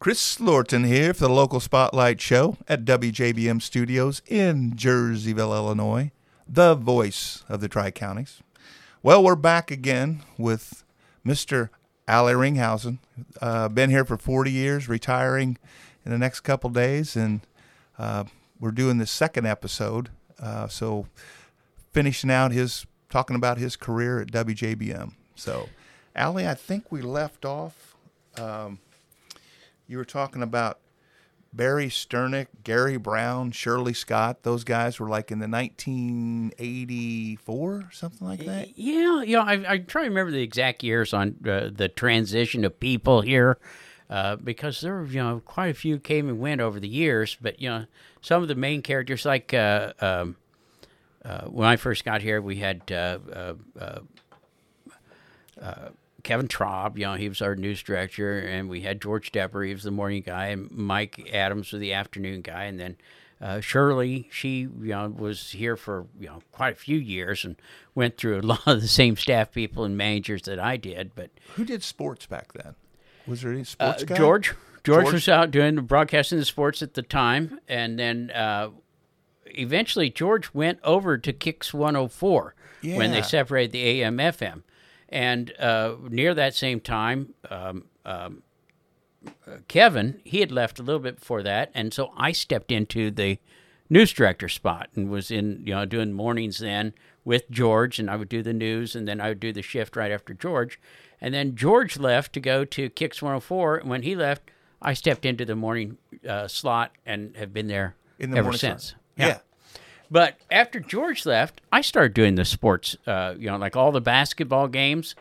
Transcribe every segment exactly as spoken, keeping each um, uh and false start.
Chris Lorton here for the local Spotlight Show at W J B M Studios in Jerseyville, Illinois, the voice of the Tri-Counties. Well, we're back again with Mister Allie Ringhausen. Uh, been here for forty years, retiring in the next couple days, and uh, we're doing the second episode. Uh, so finishing out his, talking about his career at W J B M. So, Allie, I think we left off. Um, You were talking about Barry Sternick, Gary Brown, Shirley Scott. Those guys were like in the nineteen eighty-four, something like that? Yeah, you know, I, I try to remember the exact years on uh, the transition of people here uh, because there were, you know, quite a few came and went over the years. But, you know, some of the main characters, like uh, um, uh, when I first got here, we had uh, uh, uh, uh, Kevin Traub, you know, he was our news director, and we had George Depper, he was the morning guy, and Mike Adams was the afternoon guy, and then uh, Shirley, she, you know, was here for, you know, quite a few years and went through a lot of the same staff people and managers that I did. But who did sports back then? Was there any uh, sports guy? George. George. George was out doing the broadcasting the sports at the time, and then uh, eventually George went over to Kix one oh four Yeah. when they separated the A M F M. And uh, near that same time, um, um, uh, Kevin, he had left a little bit before that, and so I stepped into the news director spot and was in, you know, doing mornings then with George, and I would do the news, and then I would do the shift right after George. And then George left to go to Kix one oh four, and when he left, I stepped into the morning uh, slot and have been there In the ever morning since. slot. Yeah. But after George left, I started doing the sports, uh, you know, like all the basketball games.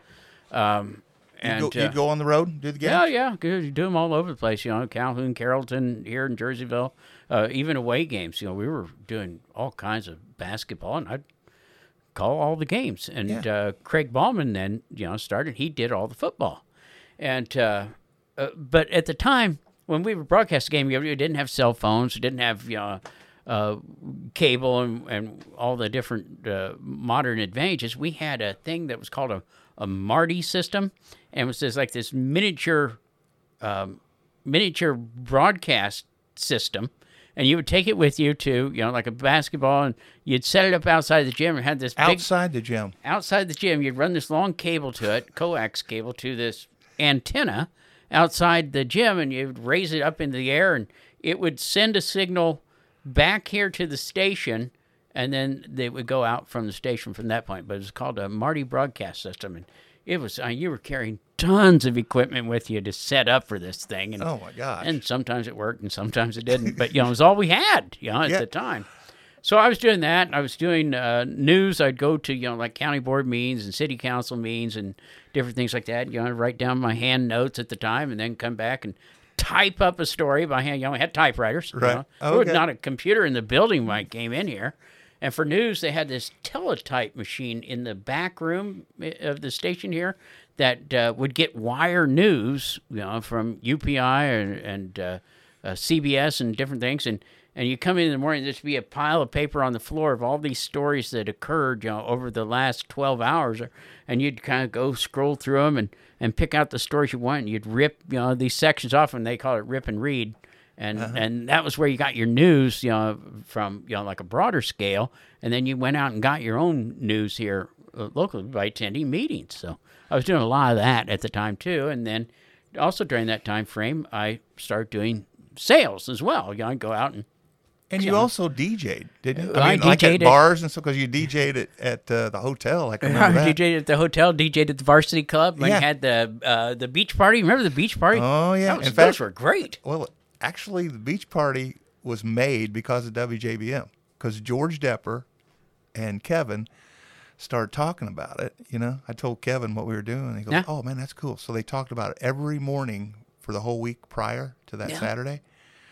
Um, and You'd go, uh, you'd go on the road and do the games? yeah, yeah, good. You do them all over the place, you know, Calhoun, Carrollton, here in Jerseyville, uh, even away games. You know, we were doing all kinds of basketball, and I'd call all the games. And Yeah. uh, Craig Ballman then, you know, started. He did all the football. And uh, uh, but at the time when we were broadcasting the game, we didn't have cell phones. We didn't have, you know, uh, cable and, and all the different uh, modern advantages. We had a thing that was called a, a Marty system, and it was just like this miniature um, miniature broadcast system, and you would take it with you to, you know, like a basketball, and you'd set it up outside the gym and had this big, Outside the gym. outside the gym, you'd run this long cable to it, coax cable to this antenna outside the gym, and you'd raise it up into the air, and it would send a signal back here to the station, and then they would go out from the station from that point. But it was called a Marty broadcast system, and it was, I mean, you were carrying tons of equipment with you to set up for this thing. And, Oh, my gosh. and sometimes it worked, and sometimes it didn't. But, you know, it was all we had, you know, at Yeah. the time. So I was doing that. I was doing uh, news. I'd go to, you know, like county board meetings and city council meetings and different things like that. You know, I'd write down my hand notes at the time and then come back and type up a story by hand. You know, we had typewriters. Right. You know. There was Okay. not a computer in the building when I came in here. And for news, they had this teletype machine in the back room of the station here that uh, would get wire news, you know, from U P I and, and uh, uh, C B S and different things. And, and you come in in the morning, there'd be a pile of paper on the floor of all these stories that occurred, you know, over the last twelve hours. And you'd kind of go scroll through them and, and pick out the stories you want. And you'd rip, you know, these sections off, and they call it rip and read. And Uh-huh. and that was where you got your news, you know, from, you know, like a broader scale. And then you went out and got your own news here uh, locally by attending meetings. So I was doing a lot of that at the time too. And then also during that time frame, I started doing sales as well. You know, I'd go out and And you Yeah. also D J'd, didn't you? I mean, like at D J'd it. bars and stuff, because you D J'd at, at uh, the hotel. I can remember I that. D J'd at the hotel, D J'd at the varsity club. When Yeah. you had the uh, the beach party. Remember the beach party? Oh, yeah. That was, In those fact- were great. Well, actually, the beach party was made because of W J B M, because George Depper and Kevin started talking about it. You know, I told Kevin what we were doing, and he goes, Yeah. "Oh man, that's cool." So they talked about it every morning for the whole week prior to that Yeah. Saturday.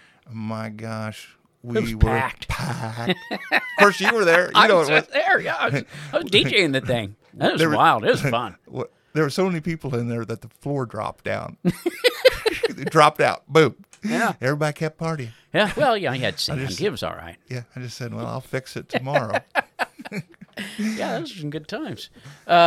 My gosh, we It was were packed. packed. Of course, you were there. You I know, was it was, there, yeah. I was, I was DJing the thing. That was There was- wild. It was fun. what- there were so many people in there that the floor dropped down. It dropped out. Boom. Yeah. Everybody kept partying. Yeah, well, yeah, he had sand. just- It was all right. Yeah, I just said, well, I'll fix it tomorrow. Yeah, those were some good times. Uh,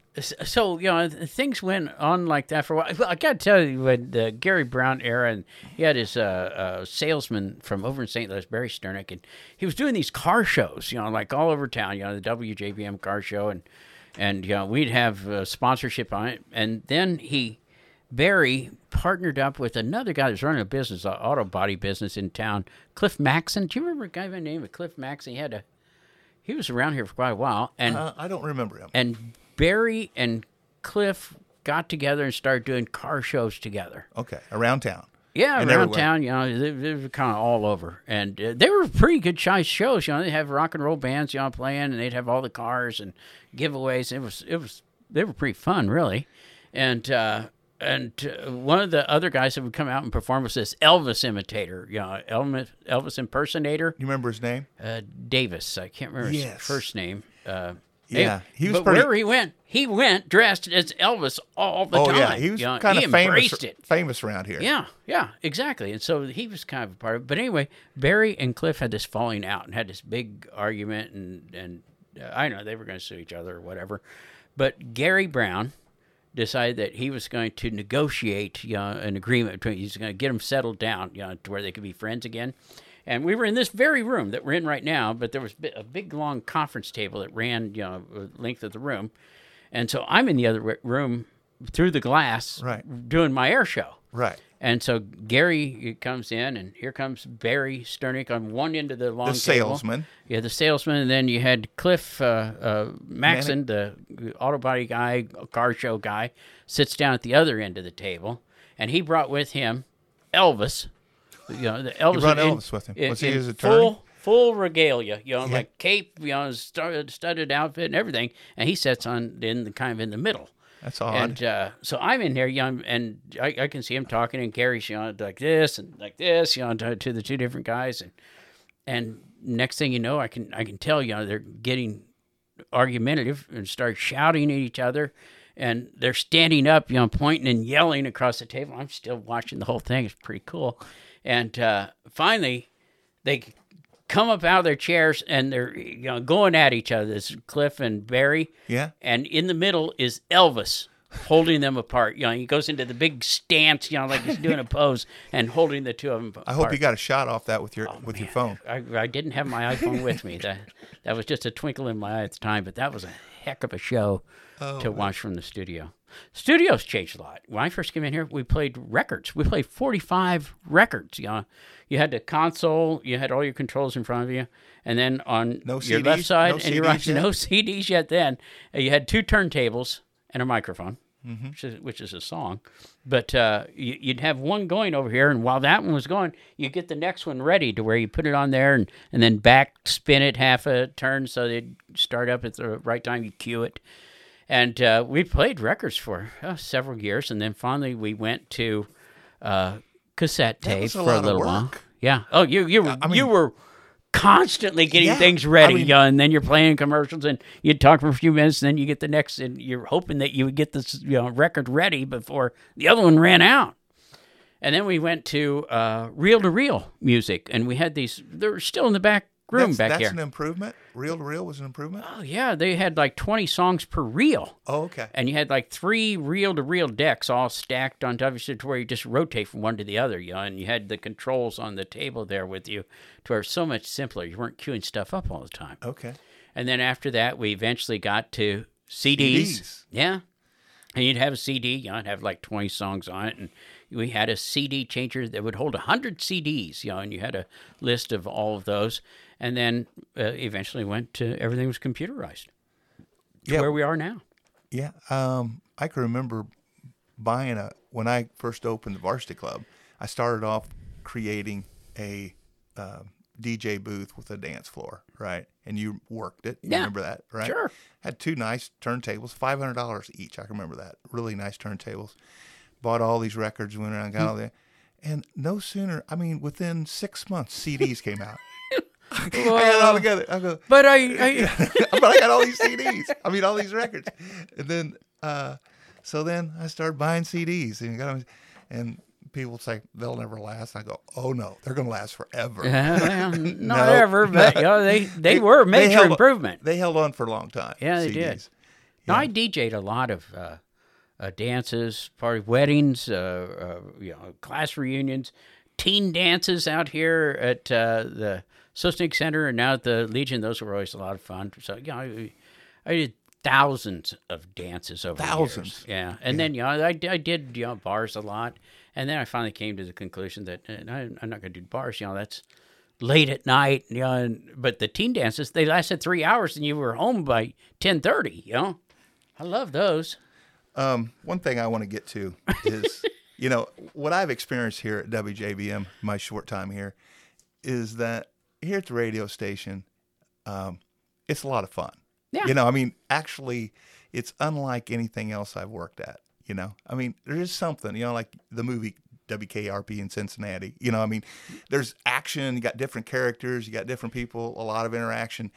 So, you know, things went on like that for a while. Well, I got to tell you, when the Gary Brown era, and he had his uh, uh, salesman from over in Saint Louis, Barry Sternick, and he was doing these car shows, you know, like all over town, you know, the W J B M car show, and, and you know, we'd have uh, sponsorship on it. And then he, Barry, partnered up with another guy that's running a business, an auto body business in town, Cliff Maxon. Do you remember a guy by the name of Cliff Maxon? He had a, he was around here for quite a while. And Uh, I don't remember him. And Barry and Cliff got together and started doing car shows together. Okay, around town. Yeah, And around everywhere. town, you know, they, they were kind of all over. And uh, they were pretty good size shows, you know. They'd have rock and roll bands, you know, playing, and they'd have all the cars and giveaways. It was, it was, they were pretty fun, really. And, uh, and uh, one of the other guys that would come out and perform was this Elvis imitator, you know, Elvis, Elvis impersonator, You remember his name? uh, Davis. I can't remember his Yes. first name. Uh, Yeah, he was but pretty- wherever he went, he went dressed as Elvis all the Oh time. yeah, he was You know, kind he of famous. embraced it. Famous around here. Yeah, yeah, exactly. And so he was kind of a part of it. But anyway, Barry and Cliff had this falling out and had this big argument, and and uh, I don't know, they were going to sue each other or whatever. But Gary Brown decided that he was going to negotiate, you know, an agreement between. He was going to get them settled down, you know, to where they could be friends again. And we were in this very room that we're in right now, but there was a big, long conference table that ran, you know, the length of the room. And so I'm in the other room through the glass Right. doing my air show. Right. And so Gary comes in, and here comes Barry Sternick on one end of the long The table. salesman. Yeah, the salesman. And then you had Cliff uh, uh, Maxon, the auto body guy, car show guy, sits down at the other end of the table. And he brought with him Elvis. You know, the Elvis, brought in- Elvis with him. in- Was he in his attorney? Full, full regalia, you know, Yeah. like cape, you know, studded, studded outfit and everything. And he sits on in the kind of in the middle. That's odd. And uh, so I'm in there, you know, and I, I can see him talking, and Gary's, you know, like this and like this, you know, to, to the two different guys, and and next thing you know, I can I can tell, you know, they're getting argumentative and start shouting at each other, and they're standing up, you know, pointing and yelling across the table. I'm still watching the whole thing. It's pretty cool. And uh, finally, they come up out of their chairs, and they're, you know, going at each other. This is Cliff and Barry. Yeah. And in the middle is Elvis holding them apart. You know, he goes into the big stance, you know, like he's doing a pose and holding the two of them apart. I hope you got a shot off that with your with your phone. I, I didn't have my iPhone with me. That that was just a twinkle in my eye at the time, but that was a heck of a show Oh, to watch from the studio. Studios changed a lot. When I first came in here, we played records. We played forty-five records. You know, you had the console, you had all your controls in front of you, and then on No your C Ds? left side No and your C right, Ds yet? no C Ds yet. Then uh, you had two turntables and a microphone. Mm-hmm. Which is, which is a song, but uh, you, you'd have one going over here, and while that one was going, you get the next one ready to where you put it on there, and, and then back spin it half a turn so they'd start up at the right time. You cue it, and uh, we played records for uh, several years, and then finally we went to uh, cassette That tape was a for lot a of little while. work. Yeah. Oh, you you were I mean- you were constantly getting Yeah, things ready, I mean- yeah, and then you're playing commercials, and you'd talk for a few minutes, and then you get the next, and you're hoping that you would get this, you know, record ready before the other one ran out. And then we went to uh, reel-to-reel music, and we had these. They were still in the back room that's, back that's here. an improvement. Reel to reel was an improvement. Oh yeah, they had like twenty songs per reel. Oh, okay. And you had like three reel-to-reel decks all stacked on top of each other to where you just rotate from one to the other, you know, and you had the controls on the table there with you to where it's so much simpler. You weren't queuing stuff up all the time. Okay. And then after that, we eventually got to C Ds. C Ds. Yeah. And you'd have a C D, you know, it'd have like twenty songs on it. And we had a C D changer that would hold one hundred C Ds, you know, and you had a list of all of those. And then uh, eventually went to everything was computerized to Yeah. where we are now. Yeah. Um, I can remember buying a when I first opened the Varsity Club. I started off creating a uh, D J booth with a dance floor, right? And you worked it. You Yeah. remember that, right? Sure. Had two nice turntables, five hundred dollars each. I can remember that. Really nice turntables. Bought all these records, went around, got all that. And no sooner, I mean, within six months, C Ds came out. I got it all together. I go, But I, I but I got all these C Ds. I mean, all these records. And then, uh, so then I started buying C Ds, and got 'em- and people say they'll never last. I go, oh no, they're going to last forever. well, not No. ever, but you know, they, they were a major held- improvement. They held on for a long time. Yeah, they C Ds. did. Now, Yeah. I D J'd a lot of uh, uh, dances, party weddings, uh, uh, you know, class reunions, teen dances out here at uh, the Susnik Center and now at the Legion. Those were always a lot of fun. So, you know, I, I did thousands of dances over Thousands. the years. Yeah. And then, you know, I, I did, you know, bars a lot. And then I finally came to the conclusion that uh, I, I'm not going to do bars. You know, that's late at night. You know, and, but the teen dances, they lasted three hours and you were home by ten thirty, you know. I love those. Um, one thing I want to get to is, you know, what I've experienced here at W J B M, my short time here, is that here at the radio station, um, it's a lot of fun. Yeah. You know, I mean, actually, it's unlike anything else I've worked at. You know, I mean, there is something, you know, like the movie W K R P in Cincinnati. You know, I mean, there's action, you got different characters, you got different people, a lot of interaction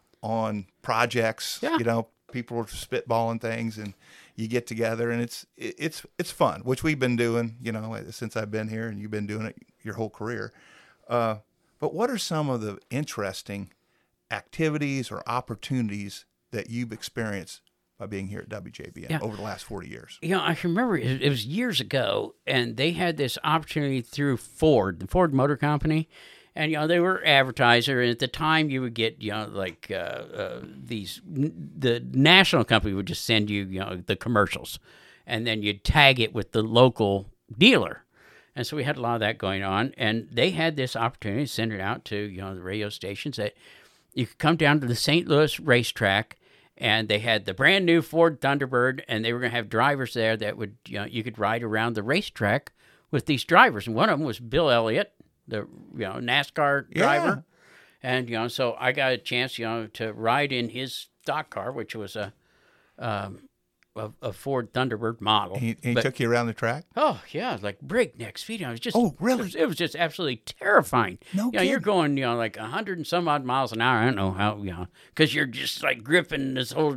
on projects. Yeah. You know, people are spitballing things, and you get together, and it's it's it's fun, which we've been doing, you know, since I've been here, and you've been doing it your whole career. Uh, but what are some of the interesting activities or opportunities that you've experienced by being here at W J B M Yeah. over the last forty years? You know, I can remember it, it was years ago, and they had this opportunity through Ford, the Ford Motor Company. And, you know, they were advertiser, and at the time you would get, you know, like uh, uh, these, the national company would just send you, you know, the commercials, and then you'd tag it with the local dealer. And so we had a lot of that going on, and they had this opportunity to send it out to, you know, the radio stations that you could come down to the Saint Louis racetrack, and they had the brand new Ford Thunderbird, and they were going to have drivers there that would, you know, you could ride around the racetrack with these drivers. And one of them was Bill Elliott, the, you know, NASCAR driver. Yeah. And, you know, so I got a chance, you know, to ride in his stock car, which was a um, a, a Ford Thunderbird model. He, he But- took you around the track? Oh yeah, like breakneck speed. I was just Oh, really? It was, it was just absolutely terrifying. No you know, you're kidding. going, you know, like a hundred and some odd miles an hour. I don't know how, you know, because you're just like gripping this whole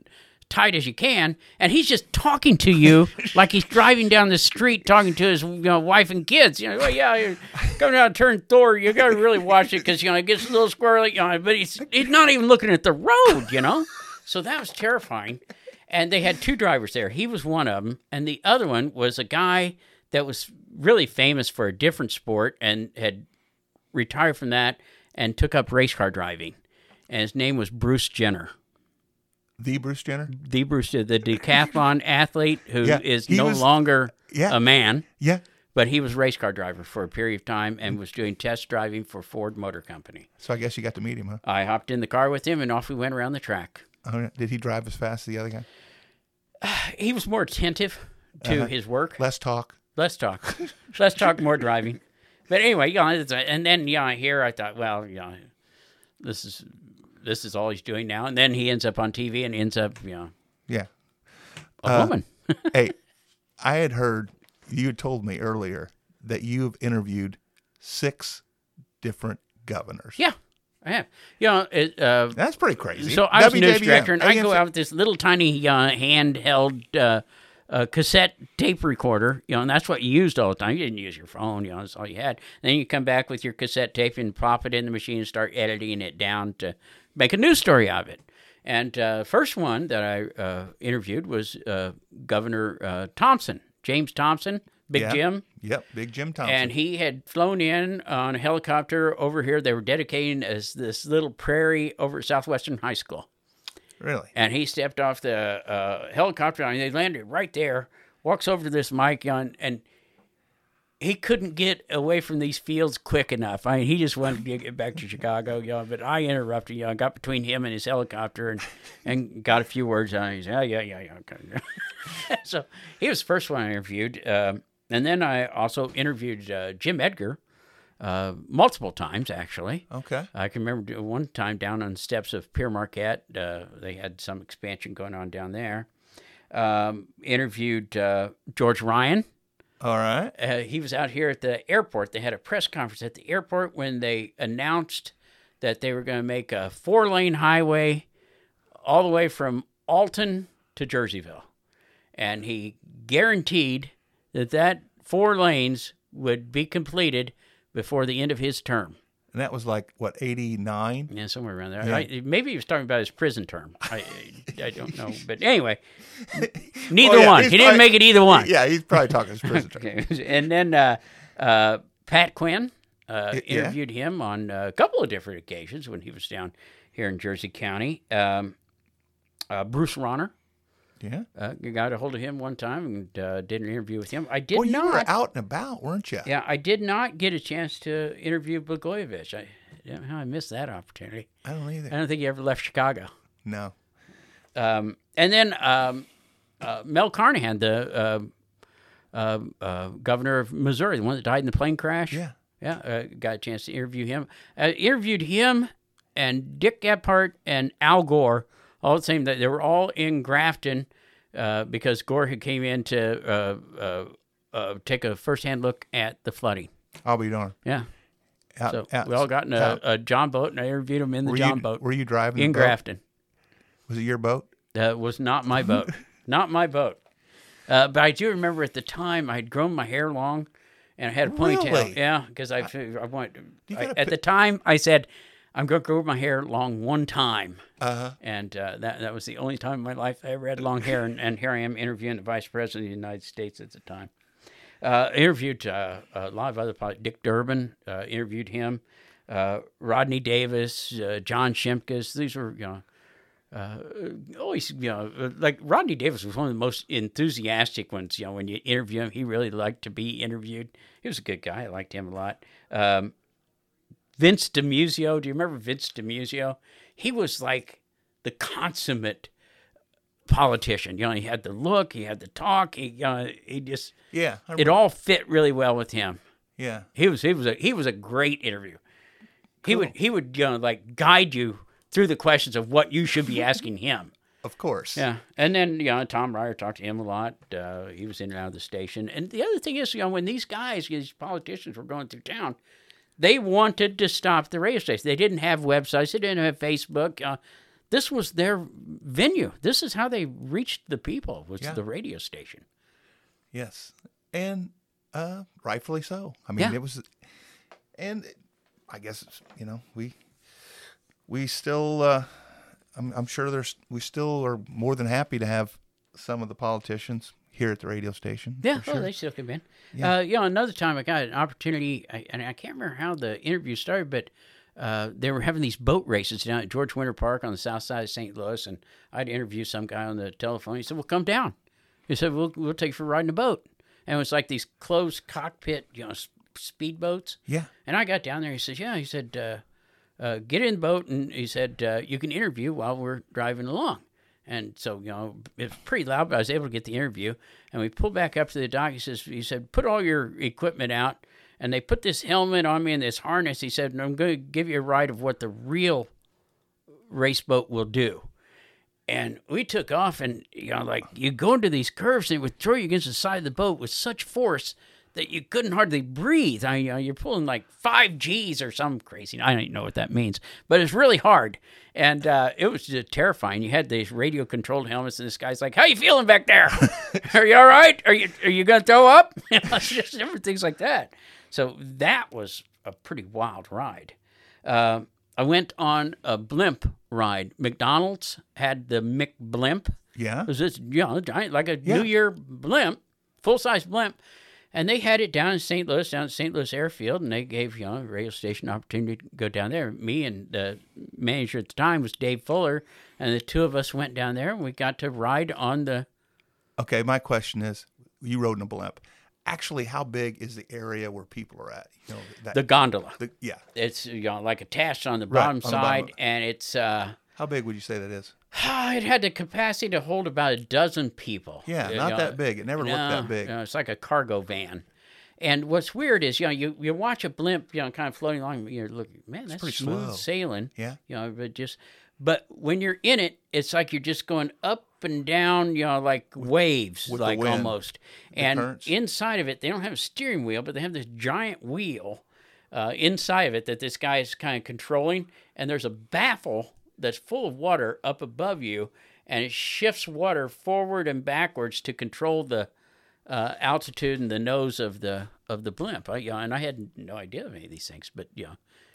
tight as you can, and he's just talking to you like he's driving down the street, talking to his, you know, wife and kids. You know, well, yeah, you're coming down turn Thor. You got to really watch it because, you know, it gets a little squirrely. You know, but he's he's not even looking at the road. You know, so that was terrifying. And they had two drivers there. He was one of them, and the other one was a guy that was really famous for a different sport and had retired from that and took up race car driving. And his name was Bruce Jenner. The Bruce Jenner? The Bruce, the decathlon athlete who Yeah, is he no was- longer yeah. a man, Yeah. but he was a race car driver for a period of time and was doing test driving for Ford Motor Company. So I guess you got to meet him, huh? I hopped in the car with him, and off we went around the track. Oh, yeah. Did he drive as fast as the other guy? He was more attentive to Uh-huh. his work. Less talk. Less talk. Less talk, more driving. But anyway, you know, it's a- and then, yeah, here I thought, well, you know, this is this is all he's doing now. And then he ends up on T V and ends up, you know, Yeah. a Uh, woman. Hey, I had heard, you had told me earlier that you have interviewed six different governors. Yeah, I have. You know, it, uh, That's pretty crazy. so I was a news W J B M, director, and I A M go C out with this little tiny uh, handheld uh, uh, cassette tape recorder, you know, and that's what you used all the time. You didn't use your phone, you know, that's all you had. Then you come back with your cassette tape and pop it in the machine and start editing it down to make a news story of it. And uh, first one that I uh, interviewed was uh, Governor uh, Thompson, James Thompson, Big Yeah. Jim. Yep, Big Jim Thompson. And he had flown in on a helicopter over here. They were dedicating as this little prairie over at Southwestern High School. Really? And he stepped off the uh, helicopter and they landed right there, walks over to this mic on, and he couldn't get away from these fields quick enough. I mean, he just wanted to get back to Chicago, you know, but I interrupted, you know, I got between him and his helicopter and, and got a few words on it. He said, yeah, yeah, yeah, yeah. Okay. So he was the first one I interviewed. Um, and then I also interviewed uh, Jim Edgar uh, multiple times, actually. Okay. I can remember doing one time down on the steps of Pierre Marquette. Uh, they had some expansion going on down there. Um, interviewed uh, George Ryan. All right. Uh, he was out here at the airport. They had a press conference at the airport when they announced that they were going to make a four-lane highway all the way from Alton to Jerseyville. And he guaranteed that that four lanes would be completed before the end of his term. And that was like, what, eighty-nine? Yeah, somewhere around there. Yeah. I, maybe he was talking about his prison term. I, I, I don't know. But anyway, neither Oh, yeah, one. he's He didn't probably- make it either one. Yeah, he's probably talking his prison term. Okay. And then uh, uh, Pat Quinn, uh, Yeah. interviewed him on a couple of different occasions when he was down here in Jersey County. Um, uh, Bruce Ronner, Yeah. uh, got a hold of him one time and uh, did an interview with him. I did Well, you not. were out and about, weren't you? Yeah, I did not get a chance to interview Blagojevich. I, yeah, I missed that opportunity. I don't either. I don't think he ever left Chicago. No. Um, and then um, uh, Mel Carnahan, the uh, uh, uh, governor of Missouri, the one that died in the plane crash. Yeah. Yeah, uh, got a chance to interview him. I interviewed him and Dick Gephardt and Al Gore, all the same. They were all in Grafton uh, because Gore had came in to uh, uh, uh, take a firsthand look at the flooding. I'll be darned. Yeah. Out, So out- we all got in a, out- a John boat, and I interviewed him in the were John you, boat Were you driving in the boat? Grafton. Was it your boat? That was not my boat. Not my boat. Uh, but I do remember at the time I had grown my hair long, and I had a ponytail. Really? Yeah, because I, I want. You I, gotta at pi- the time, I said, "I'm going to grow my hair long one time," Uh-huh. and uh, that that was the only time in my life I ever had long hair. And, and here I am interviewing the Vice President of the United States at the time. Uh, interviewed uh, a lot of other politics. Dick Durbin, uh, interviewed him. Uh, Rodney Davis, uh, John Shimkus. These were, you know, uh, always, you know, like Rodney Davis was one of the most enthusiastic ones. You know, when you interview him, he really liked to be interviewed. He was a good guy. I liked him a lot. Um, Vince DiMuzio. Do you remember Vince DiMuzio? He was like the consummate politician. You know, he had the look, he had the talk. He, you know, he just Yeah. I it all fit really well with him. yeah. He was he was a he was a great interview. He would he would you know like guide you through the questions of what you should be asking him. Of course. Yeah, and then you know Tom Ryer talked to him a lot. Uh, he was in and out of the station. And the other thing is, you know, when these guys, these politicians, were going through town, they wanted to stop the radio station. They didn't have websites. They didn't have Facebook. Uh, this was their venue. This is how they reached the people. Was Yeah. the radio station. Yes. And uh, rightfully so. I mean, Yeah. it was, and I guess, it's, you know, we, we still, uh, I'm, I'm sure there's, we still are more than happy to have some of the politicians here at the radio station. Yeah, for well, sure. they still come in. Yeah. Uh, you know, another time I got an opportunity, I, and I can't remember how the interview started, but uh, they were having these boat races down at George Winter Park on the south side of Saint Louis, and I'd interview some guy on the telephone. He said, "Well, come down." He said, "We'll we'll take you for riding a boat," and it was like these closed cockpit, you know, s- speedboats. Yeah. And I got down there. He said, "Yeah." He said, uh, uh, "Get in the boat," and he said, uh, "You can interview while we're driving along." And so, you know, it was pretty loud, but I was able to get the interview. And we pulled back up to the dock. He says, he said, "Put all your equipment out." And they put this helmet on me and this harness. He said, "And I'm going to give you a ride of what the real race boat will do." And we took off, and, you know, like, you go into these curves, and it would throw you against the side of the boat with such force that you couldn't hardly breathe. I, you know, you're pulling like five G's or some crazy. I don't even know what that means, but it's really hard. And uh, it was just terrifying. You had these radio-controlled helmets, and this guy's like, "How you feeling back there? Are you all right? Are you are you going to throw up?" You know, it's just different things like that. So that was a pretty wild ride. Uh, I went on a blimp ride. McDonald's had the McBlimp. Yeah. It was this, you know, giant, like a Yeah. New Year blimp, full-size blimp. And they had it down in Saint Louis, down at Saint Louis Airfield, and they gave, you know, a radio station an opportunity to go down there. Me and the manager at the time was Dave Fuller, and the two of us went down there, and we got to ride on the... Okay. My question is, you rode in a blimp. Actually, how big is the area where people are at? You know, that, The gondola. the- yeah. It's, you know, like attached on the Right, bottom on the side, bottom. and it's... uh How big would you say that is? It had the capacity to hold about a dozen people. Yeah, You not know, that big. It never looked that no, big. no, it's like a cargo van. And what's weird is, you know, you, you watch a blimp, you know, kind of floating along, you're looking, man, that's pretty smooth slow. sailing. Yeah. You know, but just, but when you're in it, it's like you're just going up and down, you know, like waves, with the like wind, almost. And currents. inside of it, they don't have a steering wheel, but they have this giant wheel uh, inside of it that this guy is kind of controlling. And there's a baffle that's full of water up above you, and it shifts water forward and backwards to control the uh, altitude and the nose of the of the blimp. I, you know, and I had no idea of any of these things, but you know,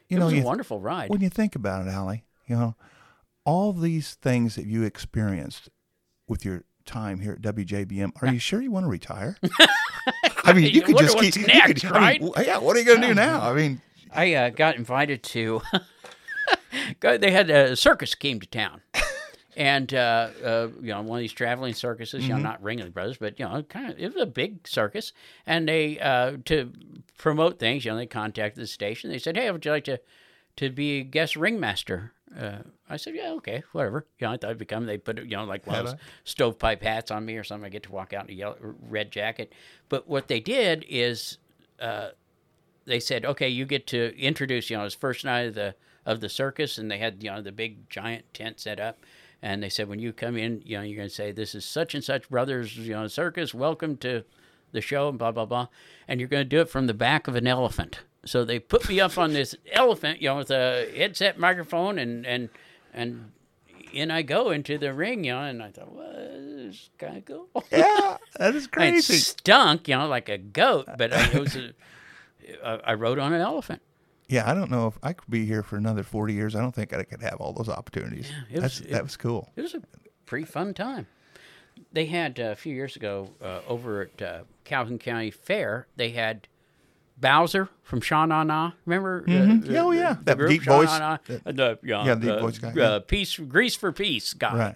you it know, was a you, wonderful ride. when you think about it, Allie, you know, all these things that you experienced with your time here at W J B M, are you sure you want to retire? I mean, you, You could wonder just what's keep. next, you could, right? I mean, w- yeah, what are you going to do now? I mean, I uh, got invited to. go- they had a circus came to town, and uh, uh, you know, one of these traveling circuses. You know, not Ringling Brothers, but you know, kind of it was a big circus, and they uh, to promote things. You know, they contacted the station. They said, "Hey, would you like to to be a guest ringmaster?" Uh, I said, "Yeah, okay, whatever." You know, I thought I'd become. They put you know like one of those stovepipe hats on me or something. I get to walk out in a yellow, red jacket. But what they did is. Uh, They said, okay, you get to introduce, you know, it's first night of the of the circus, and they had, you know, the big giant tent set up, and they said, when you come in, you know, you're going to say, this is such and such brothers, you know, circus, welcome to the show, and blah blah blah, and you're going to do it from the back of an elephant. So they put me up on this elephant, you know, with a headset microphone, and and and in I go into the ring, you know, and I thought, well, this is kind of cool. yeah, that is It crazy. stunk, you know, like a goat, but I, it was a, I rode on an elephant. Yeah, I don't know if I could be here for another forty years. I don't think I could have all those opportunities. Yeah, it That's, was- that was cool. It was a pretty fun time. They had, uh, a few years ago, uh, over at uh, Calhoun County Fair, they had Bowser from Sha Na Na. Remember? uh, Mhm. the- Oh, the- yeah. the That group, deep Sha Na voice. Na? That- Uh, the, you know, Yeah, the deep uh, voice guy, Uh, yeah. Peace, Grease for Peace guy. Right.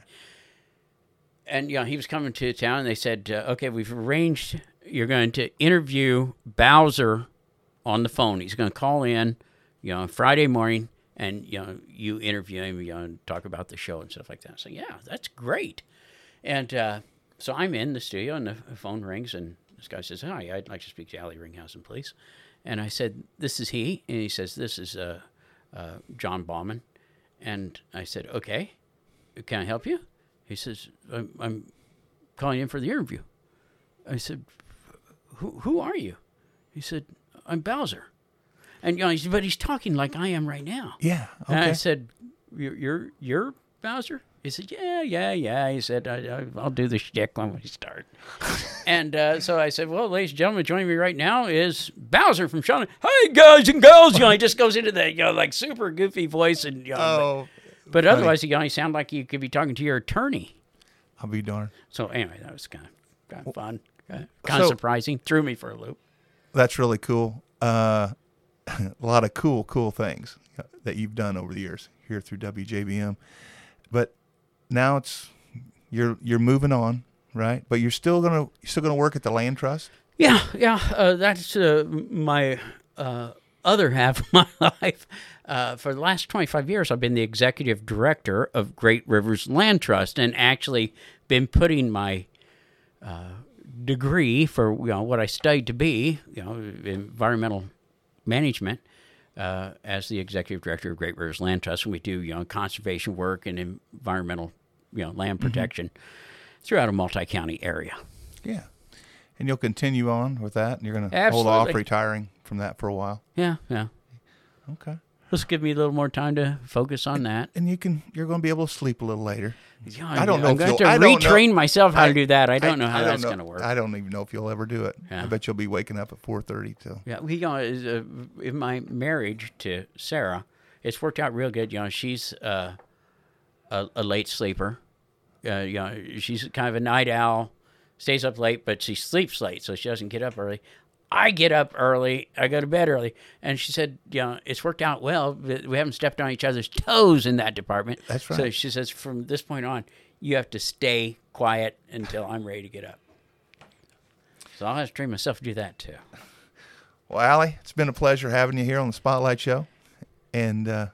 And you know, he was coming to town, and they said, uh, okay, we've arranged, you're going to interview Bowser on the phone. He's going to call in, you know, Friday morning, and, you know, you interview him, you know, and talk about the show and stuff like that. So, yeah, that's great. And uh, so I'm in the studio, and the phone rings, and this guy says, hi, I'd like to speak to Allie Ringhausen, please. And I said, this is he. And he says, this is uh, uh, John Bauman. And I said, okay, can I help you? He says, I'm, I'm calling in for the interview. I said, who who are you? He said, I'm Bowser. And you know, he's, but he's talking like I am right now. Yeah. Okay. And I said, you're, you're, you're Bowser? He said, yeah, yeah, yeah. He said, I, I, I'll do the shtick when we start. And uh, so I said, well, ladies and gentlemen, joining me right now is Bowser from Shauna. Hey, guys and girls. You know, he just goes into the, you know, like super goofy voice. And, you know, oh, but, but funny. otherwise, you know, he sounded like you could be talking to your attorney. I'll be darned. So anyway, that was kind of, kind of fun, kind of, kind So- of surprising. Threw me for a loop. That's really cool. Uh, a lot of cool, cool things that you've done over the years here through W J B M. But now it's you're you're moving on, right? But you're still gonna you're still gonna work at the land trust. Yeah, yeah. Uh, that's uh, my uh, other half of my life. Uh, for the last twenty-five years, I've been the executive director of Great Rivers Land Trust, and actually been putting my uh, degree for you know what I studied to be, you know, environmental management, uh, as the executive director of Great Rivers Land Trust, and we do you know conservation work and environmental, you know, land protection throughout a multi-county area. Yeah, and you'll continue on with that, and you're gonna hold Absolutely. off retiring from that for a while. Yeah, yeah. Okay. Just give me a little more time to focus on that. And you can you're gonna be able to sleep a little later. Yeah, I don't know I'm if going you'll- to I don't know- retrain myself how I- to do that. I don't know I how don't that's know- going to work. I don't even know if you'll ever do it. Yeah. I bet you'll be waking up at four thirty till. Yeah, we, you know, is, uh, in my marriage to Sarah, it's worked out real good. You know, she's uh, a, a late sleeper. Uh, you know, she's kind of a night owl, stays up late, but she sleeps late, so she doesn't get up early. I get up early. I go to bed early. And she said, you know, it's worked out well. But we haven't stepped on each other's toes in that department. That's So right. she says, from this point on, you have to stay quiet until I'm ready to get up. So I'll have to train myself to do that, too. Well, Allie, it's been a pleasure having you here on the Spotlight Show. And uh,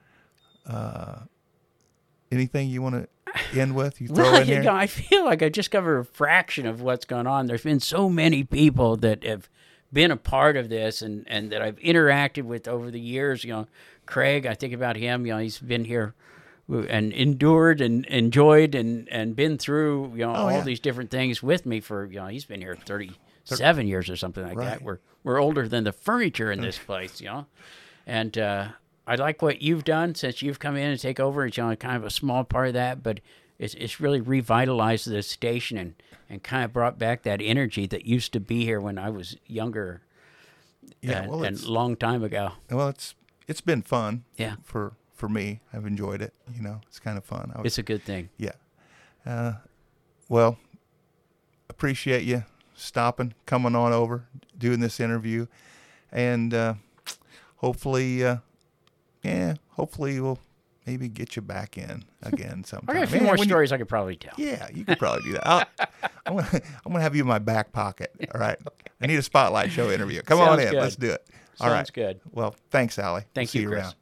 uh, anything you want to end with? You throw Well, in you here. know, I feel like I just covered a fraction of what's going on. There's been so many people that have been a part of this and, and that I've interacted with over the years. You know, Craig, I think about him. You know, he's been here and endured and enjoyed and, and been through, you know, Oh, all yeah. these different things with me for, you know, he's been here thirty-seven years or something like Right. that. We're, we're older than the furniture in this place, you know. And uh, I like what you've done since you've come in and take over. It's, you know, kind of a small part of that, but it's it's really revitalized the station and, and kind of brought back that energy that used to be here when I was younger Yeah, and, well, and it's, long time ago. well, it's it's been fun. Yeah. For for me, I've enjoyed it. You know, it's kind of fun. I was, It's a good thing. yeah. Uh, well, appreciate you stopping, coming on over, doing this interview, and uh, hopefully, uh, yeah, hopefully we'll maybe get you back in again sometime. I got a few Man, more when you- stories I could probably tell. Yeah, you could probably do that. I'll, I'm gonna, I'm gonna have you in my back pocket. All right. I need a spotlight show interview. Come on Sounds in. good. Let's do it. All Sounds right. good. Well, thanks, Allie. Thank We'll see you, you Chris. around.